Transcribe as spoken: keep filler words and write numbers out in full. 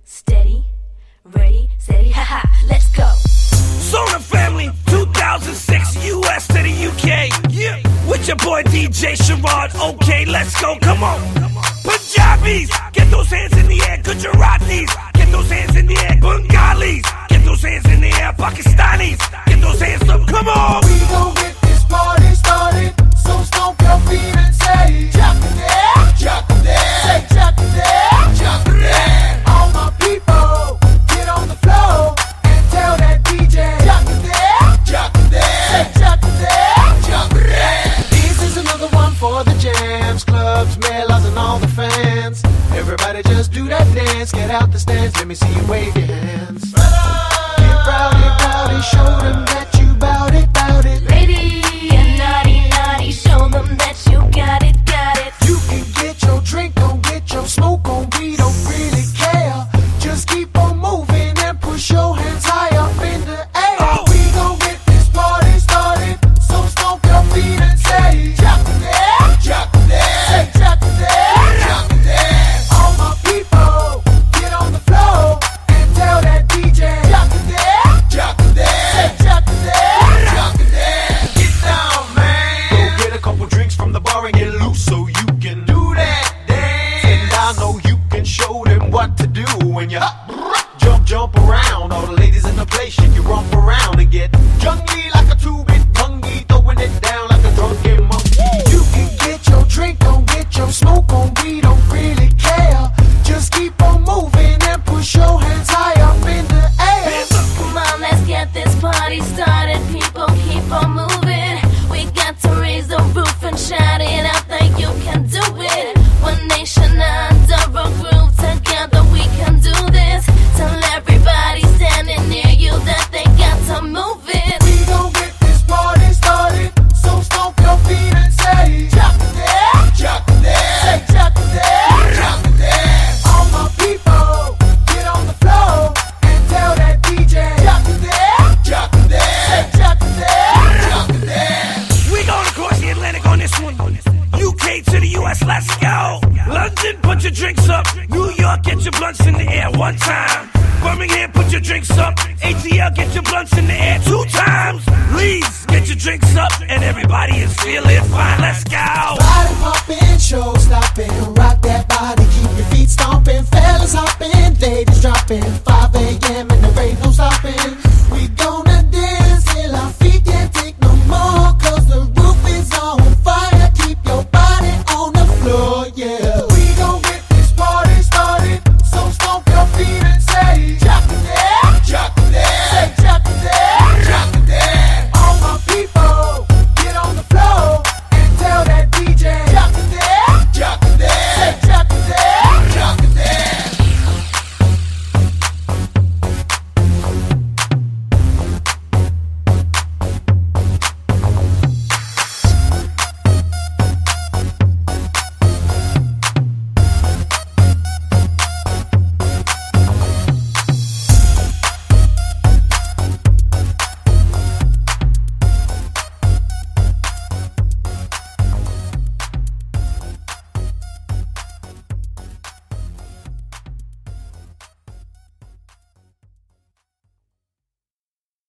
Steady, ready, steady, haha, let's go. Solar Family, two thousand six, U S to the U K. Yeah, with your boy D J Sherrod. Okay, let's go, come on. Punjabis, get those hands in the air. Gujaratis, get those hands in the air. Bengalis, get those hands in the air. Pakistanis, get those hands up, come on. We gon' get this party started, so stomp your feet and say Jackadaw, Jackadaw, say Jackadaw, Jackadaw. All my people, get on the floor and tell that D J Jackadaw, Jackadaw, say Jackadaw, Jackadaw. This is another one for the jams, clubs, melas, and all the fans. Everybody just do that dance, get out the stands, let me see you wave your hands. Get rowdy, rowdy, show them that you bout it, bout it. Lady and naughty, naughty, show them that you got it, got it. You can get your drink on, get your smoke on, we don't really care. Just keep on moving and push your hands high up in the air. Oh. We gon' get this party started, so stomp your feet and say Jackadaw, Jackadaw, say Jackadaw, Jackadaw. All my people, get on the floor and tell that D J Jackadaw, Jackadaw, say Jackadaw, Jackadaw. Get down, man. Go get a couple drinks from the bar and get loose so you can do that dance. And I know you can show them what to do when you jump, jump around. All the ladies in the place, shake you rump around and get jungly like a two-bit monkey, throwing it down like a drunken monkey. You can get your drink on, get your smoke on, we don't really care. Just keep on moving and push your hands high up in the air. Come on, let's get this party started. People keep on moving. We got to raise the roof and shout it out that you can do it. One nation under a groove, together we can do this. Tell everybody standing near you that they got to move it. We gon' get this party started, so stomp your feet and say Jackadaw, Jackadaw, say Jackadaw, Jackadaw. All my people, get on the floor and tell that D J Jackadaw, Jackadaw, say Jackadaw, Jackadaw. We going across the Atlantic on this one. U K to the U S, let's go. London, put your drinks up. New York, get your blunts in the air one time. Birmingham, put your drinks up. A T L, get your blunts in the air two times. Leeds, get your drinks up. And everybody is feeling fine, let's go. Body poppin', show stoppin', rock that